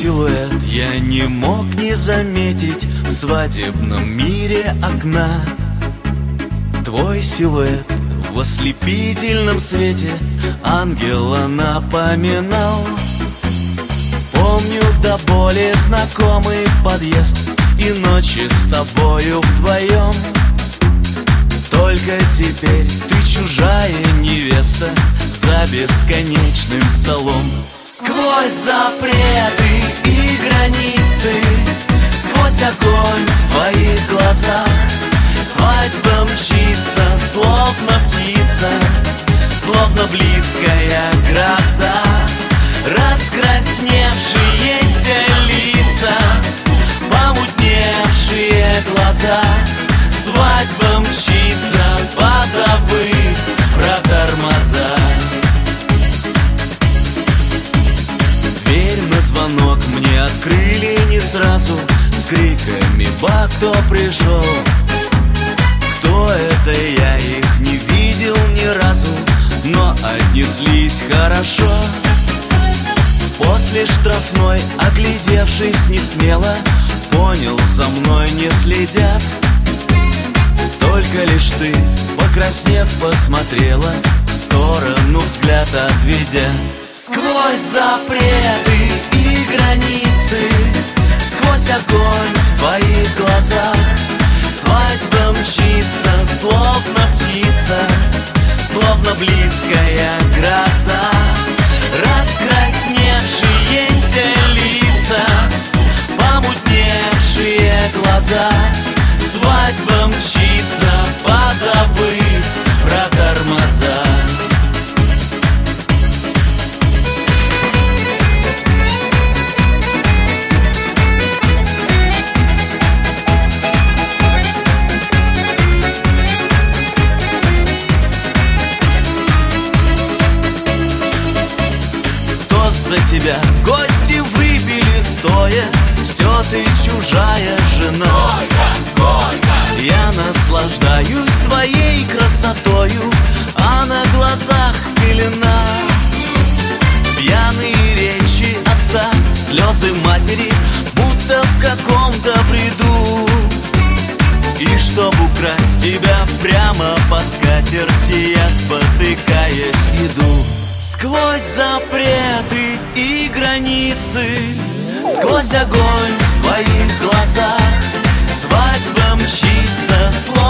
силуэт я не мог не заметить в свадебном мире окна. Твой силуэт в ослепительном свете ангела напоминал. Помню до боли знакомый подъезд и ночи с тобою вдвоем. Только теперь ты чужая невеста за бесконечным столом. Сквозь запреты и границы, сквозь огонь в твоих глазах, свадьба мчится, словно птица, словно близкая гроза. Раскрасневшиеся лица, помутневшие глаза, свадьба мчится, позабыв про тормоза. Дверь на звонок мне открыли не сразу, с криками «Ба, кто пришел?». Кто это, я их не видел ни разу, но отнеслись хорошо. После штрафной, оглядевшись несмело, понял, за мной не следят. Только лишь ты, покраснев, посмотрела в сторону, взгляд отведя. Сквозь запреты и границы, сквозь огонь в твоих глазах, свадьба мчится, словно птица, словно близкая гроза. Раскрасневшиеся лица, помутневшие глаза, свадьба мчится, позабыв про тормоза. За тебя гости выпили стоя, все ты чужая жена. Горько, горько. Я наслаждаюсь твоей красотою, а на глазах пелена. Пьяные речи отца, слезы матери, будто в каком-то бреду. И чтоб украсть тебя прямо по скатерти, я, спотыкаясь, иду. Сквозь запреты и границы, сквозь огонь в твоих глазах, свадьба мчится,